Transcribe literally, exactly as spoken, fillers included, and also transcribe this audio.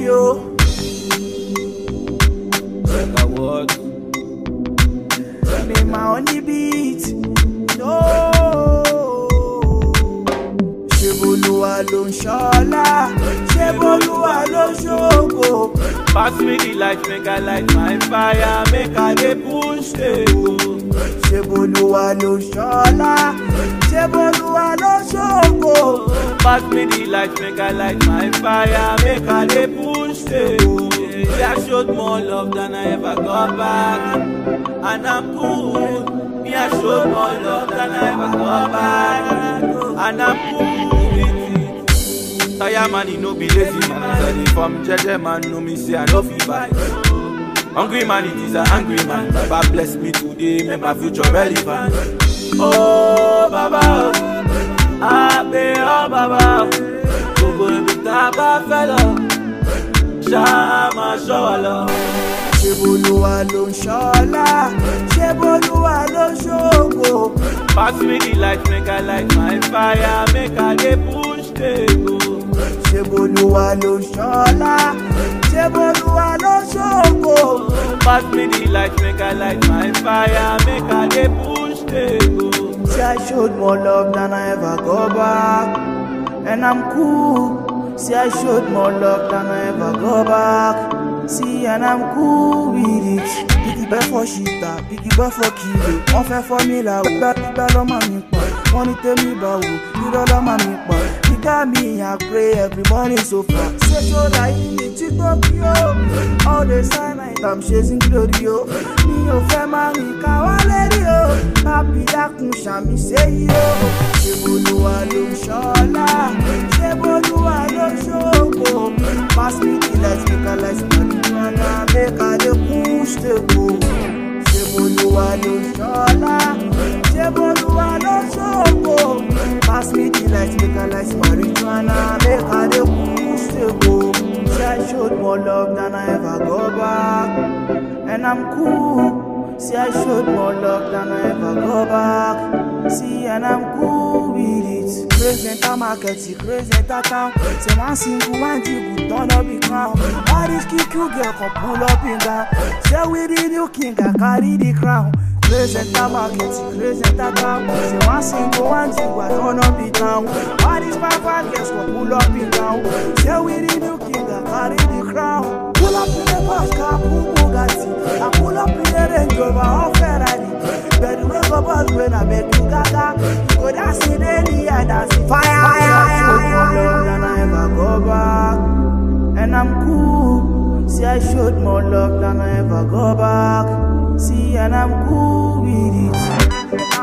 yo. Check out what? Make my only beat. No. Ṣeboluwa ló ń ṣọlá, Ṣeboluwa ló ń ṣògo. Pass me the light, make I light my fire, make I dey push the go. Ṣeboluwa ló ń ṣọlá, Ṣeboluwa ló ń ṣògo. Pass me the light, make I light my fire, make I dey push the go. Yeah, I showed more love than I ever got back, and I'm cool. Me, I showed more love than I ever got back, and I'm cool with it. Tire man, he no be lazy man. Tell him from Jeje man, no me say I no fit buy. Hungry man, it is a angry man. Baba bless me today, make my future relevant. Oh Baba, I pay oh Baba. Go go be taba fella. Shama shola. Ṣeboluwa ló ń ṣọlá, Ṣeboluwa ló ń ṣògo. Pass me the light, make I light my fire, make I dey push the go. Ṣeboluwa ló ń ṣọlá, Ṣeboluwa ló ń ṣògo. Pass me the light, make I light my fire, make I dey push the go. See, I showed more love than I ever go back, and I'm cool. See, I showed more love than I ever go back. See, and I'm cool with it. Biggie bẹ́ fọ́ ṣìta, biggie bẹ́ fọ́ kìlò. Wọ́n fẹ́ fọ́ mi là wò, gbígbá lọ́mọ mi pọ̀. Wọ́n ní tèmi bá wò, irọ́ lọ́mọ mi pọ̀. You got me, I pray every morning so far. Say so that you need to talk, yo. All the silent, I'm chasing glory, yo. Mi ò fẹ́ máa rìn káwá lérí, yo. Papi dákun ṣàmì ṣe yo. Ṣeboluwa ló ń ṣọlá, Ṣeboluwa ló ń ṣògo. Pass me the light, make I light marijuana, make I dey push the go. Ṣeboluwa ló ń ṣọlá, Ṣeboluwa ló ń ṣògo. Pass me the light, make I light marijuana, make I dey push the go. See, I showed more love than I ever go back, and I'm cool. See, I showed more love than I ever go back. See, and I'm cool with it. Crazy enter market, see crazy enter town. Say one single one jiggle, turn up the crown. All this kick you girl can pull up in down. Say we the new king, I carry the crown. Crazy enter market, see crazy enter town. Say one single one jiggle, I turn up the town. All these papa girls can pull up in down. Say we the new king, I carry the crown. Pull up in the bus car, pull Bugatti. I pull up in the Range Rover or Ferrari. But you wake up us when I make you gaga. You go dance in daily and dance in fire. I showed more love than I ever go back, and I'm cool. See, I showed more love than I ever go back. See, and I'm cool with it.